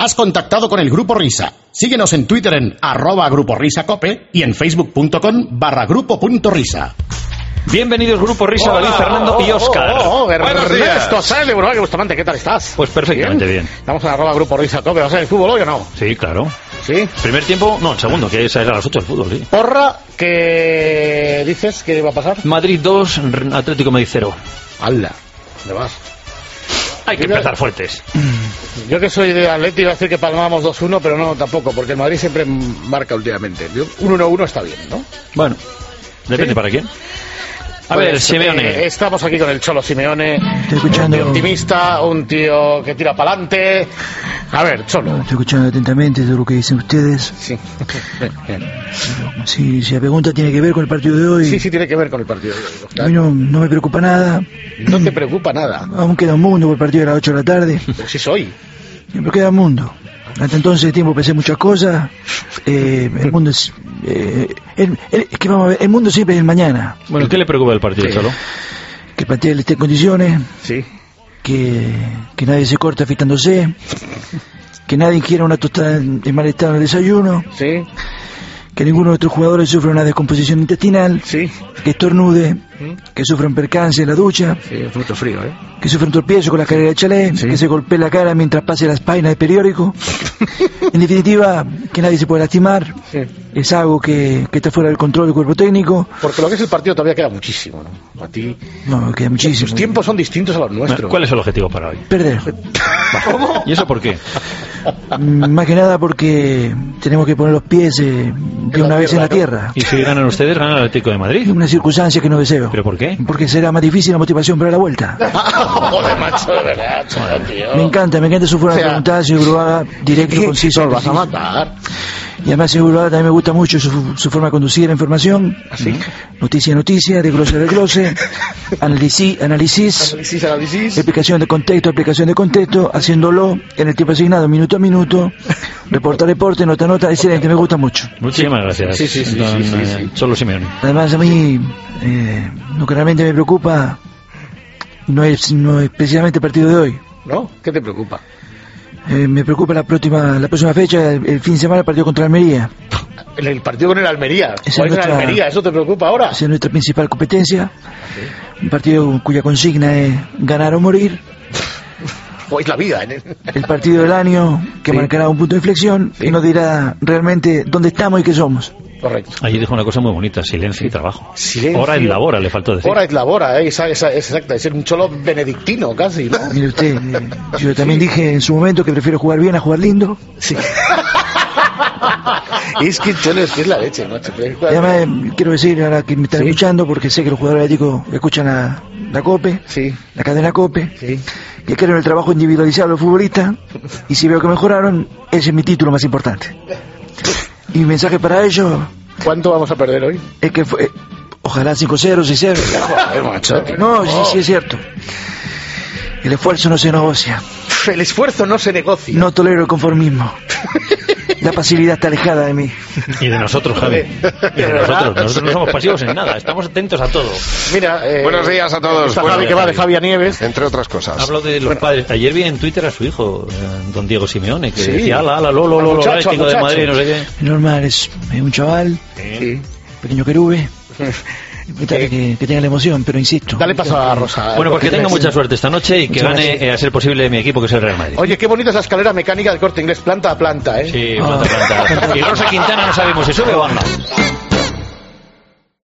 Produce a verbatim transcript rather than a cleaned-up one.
Has contactado con el Grupo Risa. Síguenos en Twitter en arroba Grupo Risa Cope y en facebook.com barra grupo.risa. Bienvenidos Grupo Risa, David, Fernando y Óscar. Oh, oh, oh, Ernesto Sáenz de Uruguay, Bustamante, ¿qué tal estás? Pues perfectamente bien. bien. Estamos en arroba Grupo Risa Cope. ¿Vas a ver el fútbol hoy o no? Sí, claro. ¿Sí? Primer tiempo, no, el segundo, que es a las ocho el fútbol, sí. Porra, ¿qué dices que va a pasar? Madrid dos, Atlético Madrid cero. ¡Hala! ¿Dónde vas? Hay que empezar fuertes. Yo que soy de Atleti iba a decir que palmamos dos uno, pero no, tampoco, porque el Madrid siempre marca últimamente. un uno uno está bien, ¿no? Bueno, depende ¿sí? para quién. A pues, ver, Simeone. Eh, estamos aquí con el Cholo Simeone. Estoy escuchando. Un tío optimista, un tío que tira para adelante. A ver, Cholo. Estoy escuchando atentamente todo lo que dicen ustedes. Sí. Bien. Si, si la pregunta tiene que ver con el partido de hoy. Sí, sí, tiene que ver con el partido de hoy. A mí no, no me preocupa nada. No te preocupa nada. Aún queda un mundo por el partido de las ocho de la tarde. Pero si soy. Siempre queda un mundo. Hasta entonces de tiempo pensé muchas cosas. Eh, el mundo es... Eh, el, el, es que vamos a ver, el mundo siempre es el mañana. Bueno, ¿qué le preocupa del partido, sí. Cholo? Que el plantel esté en condiciones. Sí. Que, que nadie se corte afeitándose. Que nadie quiera una tostada en, en mal estado en el desayuno. Sí. Que ninguno de nuestros jugadores sufra una descomposición intestinal. Sí. Que estornude. ¿Mm? Que sufra un percance en la ducha. Sí, es mucho frío, ¿eh? Que sufra un tropiezo con la escalera de chalet. Sí. Que se golpee la cara mientras pase las páginas de periódico. En definitiva, que nadie se pueda lastimar. Sí. Es algo que, que está fuera del control del cuerpo técnico. Porque lo que es el partido todavía queda muchísimo, ¿no? A ti... No, queda muchísimo. Los tiempos son distintos a los nuestros. ¿Cuál es el objetivo para hoy? Perder. ¿Cómo? ¿Y eso por qué? Más que nada porque tenemos que poner los pies eh, de una vez en la tierra. ¿Y si ganan ustedes, ganan el Atlético de Madrid? Es una circunstancia que no deseo. ¿Pero por qué? Porque será más difícil la motivación para la vuelta. Joder, macho, de verdad, chaval, tío. Me encanta, me encanta su forma o sea, de preguntar, señor Uruguaga, directo, conciso. Lo vas a matar. Y además, señor Uruguaga, también me gusta mucho su, su forma de conducir la información. ¿Así? Noticia a noticia, desglose a desglose, análisis, análisis, análisis, análisis, explicación de contexto, explicación de contexto, haciéndolo en el tiempo asignado, minuto a minuto, reporte a reporte, nota a nota, excelente, me gusta mucho. Muchísimas gracias. Sí, sí, sí, don, sí, sí, sí, sí. Cholo Simeone. Además, a mí, eh, lo que realmente me preocupa no es, no es precisamente el partido de hoy. ¿No? ¿Qué te preocupa? Eh, me preocupa la próxima la próxima fecha, el, el fin de semana, el partido contra Almería. El, el partido con el Almería. Esa es nuestra, Almería? ¿Eso te preocupa ahora? Esa es nuestra principal competencia. ¿Sí? Un partido cuya consigna es ganar o morir. O es la vida. ¿eh? El partido del año que sí. marcará un punto de inflexión sí. y nos dirá realmente dónde estamos y qué somos. Correcto. Allí dijo una cosa muy bonita, silencio sí. y trabajo. Silencio. Hora es labora, le faltó decir. Hora es labora, eh, esa, esa, es exacta, es un cholo benedictino casi, ¿no? Mire usted, eh, yo también sí. dije en su momento que prefiero jugar bien a jugar lindo. Sí. Es que cholo es que es la leche, macho. Además, eh, quiero decir ahora que me están ¿Sí? escuchando, porque sé que los jugadores atléticos escuchan la, la COPE, sí. la cadena COPE, sí. que creo en el trabajo individualizado de los futbolistas, y si veo que mejoraron, ese es mi título más importante. Y mi mensaje para ellos... ¿Cuánto vamos a perder hoy? Es que fue... Ojalá cinco cero, seis cero. Joder, macho. No, sí, sí es cierto. El esfuerzo no se negocia. El esfuerzo no se negocia. No tolero el conformismo. La pasividad está alejada de mí. Y de nosotros, Javi. Y de nosotros. Nosotros no somos pasivos en nada. Estamos atentos a todo. Mira, eh, buenos días a todos. Esta Javi que va de Javi a Nieves. Entre otras cosas. Hablo de los bueno. padres. Ayer vi en Twitter a su hijo, eh, don Diego Simeone, que sí. decía, ala, ala, lo, lo, lo, lo, Atlético de Madrid, no sé qué. Normal, es, es un chaval, sí. pequeño querube. Que, que, que tenga la emoción, pero insisto. Dale paso a Rosa. Bueno, porque tenga mucha suerte esta noche y que muchas gane, eh, a ser posible, mi equipo, que es el Real Madrid. Oye, qué bonita es la escalera mecánica del Corte Inglés, planta a planta, ¿eh? Sí, planta a planta. Y Rosa Quintana no sabemos si sube o baja.